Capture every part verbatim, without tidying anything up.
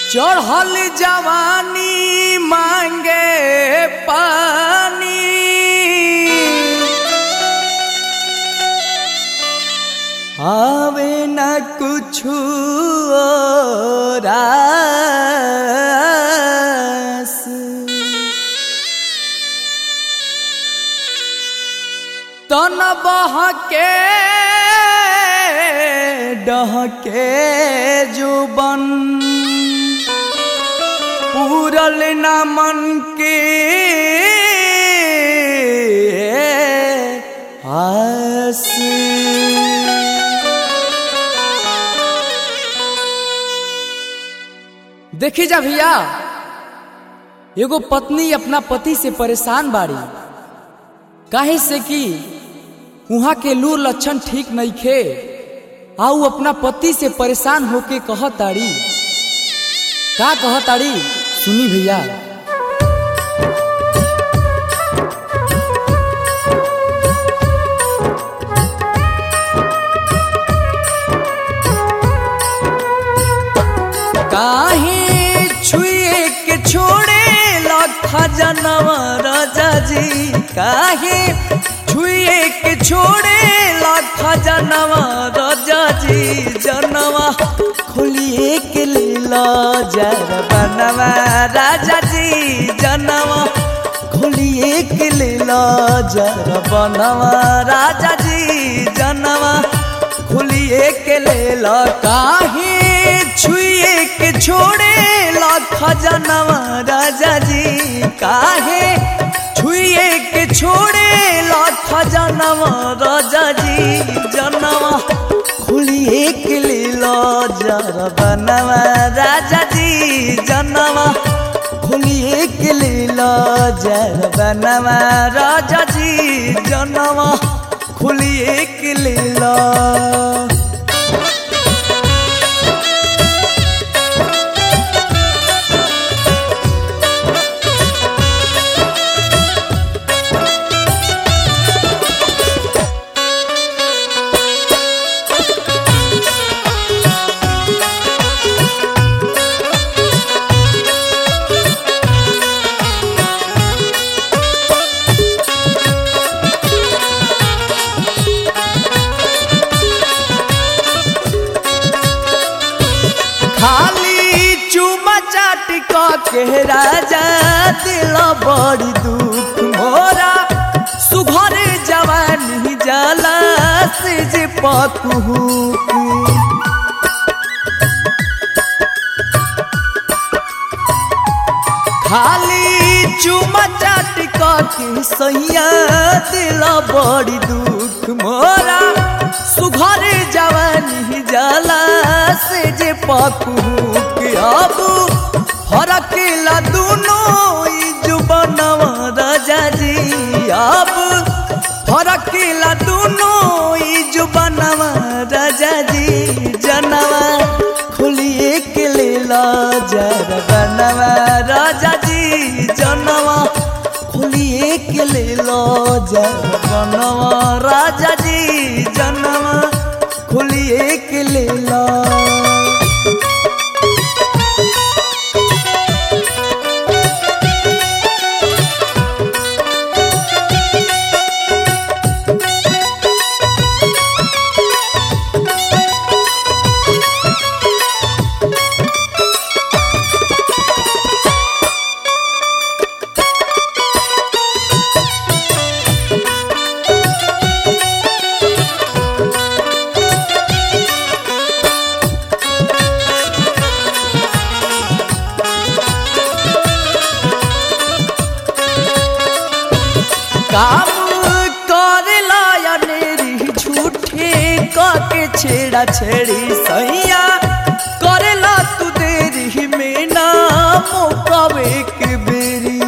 चढ़ल जवानी मांगे पानी, आवे न कुछु रास। तन बहके डहके जुबन, पूरल न मन के आस। देखी जा भैया, एगो पत्नी अपना पति से परेशान बाड़ी, काहे से कि वहां के लूर लक्षण ठीक नहीं खे। आउ अपना पति से परेशान होके कहताड़ी, का कहताड़ी सुनी भैया। काहे छुए के छोड़े लाखा जनवा राजा जी, काहे छुए के छोड़े लाखा जनवा राजा जी। जनवा खोलिए के लीला जर बनवा राजा जी, जनवा खोलिए के लीला जर बनवा राजा जी, जनवा खोलिए के लीला। काहे छुए के छोड़े लाखा जनवा राजा जी, काहे छुए के छोड़े लाखा जनवा राजा जी। जनवा खोलिए के लीला जर बनवा राजा जी, जनवा खोलिए के लीला जर बनवा राजा जी, जनवा खोलिए के लीला। खाली चुमा चाटी के राजा दिल बड़ी दुख मोरा, सुघर जवानी जला से जे पकुहू। खाली चुमा चाटी के सैया दिल बड़ी दुख मोरा, सुघर जवानी जला से जे पकुहू। अब फरकेला दोनों जुबनवा राजा जी, अब फरकेला दोनों जुबनवा राजा जी। जनवा खोलिए के लीला जर बनवा राजा जी, जनवा खोलिए के लीला जर बनवा राजा जी, जनवा खोलिए के लीला। काम करेला या नेरी झूठे काके छेड़ा छेड़ी सैया, करेला तू देरी में ना मोकावे के बेरी।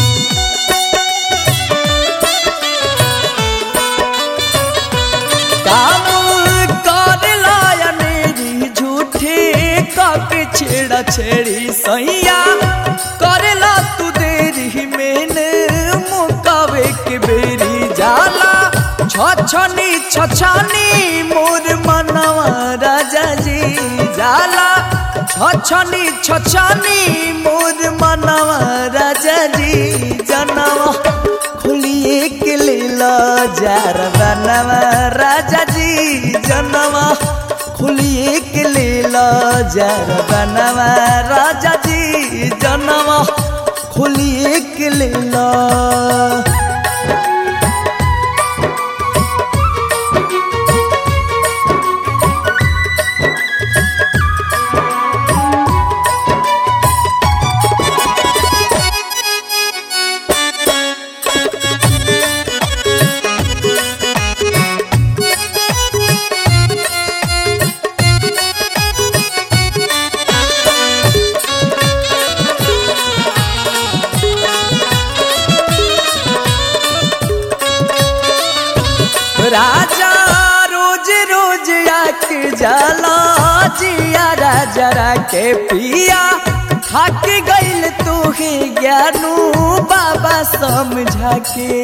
काम करेला या नेरी झूठे काके छेड़ा छेड़ी सैया, करेला तू देरी में ना मोकावे के बेरी। जाला छछनी छछनी मोर मनवा राजा जी, जाला छछनी छछनी मोर मनवा राजा जी जनवा खुलिए के लीला जार बनवा राजा जी जनवा खुलिए के लीला जार बनवा राजा जी जनवा खुलिए के लीला। राजा रोज रोज आके जाला जिया राजा के पिया थक गइल तोहे ज्ञानू बाबा समझा के।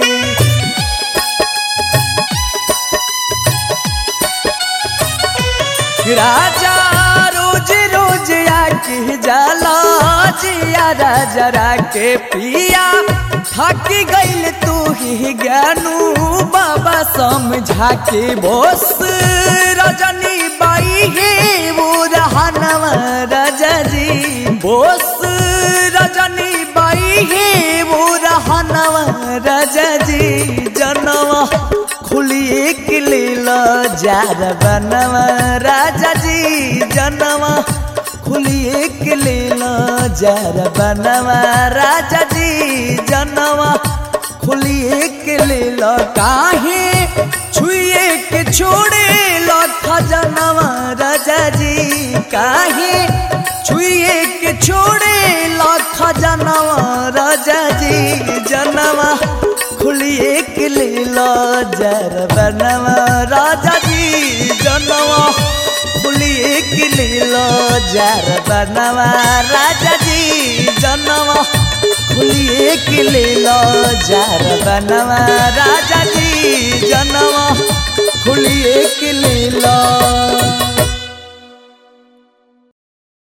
राजा रोज रोज आके जाला जिया राजा के पिया थक गइल तू ही ज्ञानू बाबा समझा के। बोस रजनी बाई हे वो रहनवा राजा जी बोस रजनी बाई हे वो रहनवा राजा जी जनवा खुलिए के लीला जार बनवा राजा जी जनवा खुलिए के लीला जार बनवा राजा जी जनवा खुलिए के लीला। काहे छुए के छोड़े लखा जनवा राजा जी काहे छुए के छोड़े लखा जनवा राजा जी जनवा खुलिए के लीला जार बनवा राजा जी जनवा खुलिए के लीला जार बनवा राजा जी जनवा खुलिए के लीला जार बनवा राजा जी जनवा खुलिए के लीला।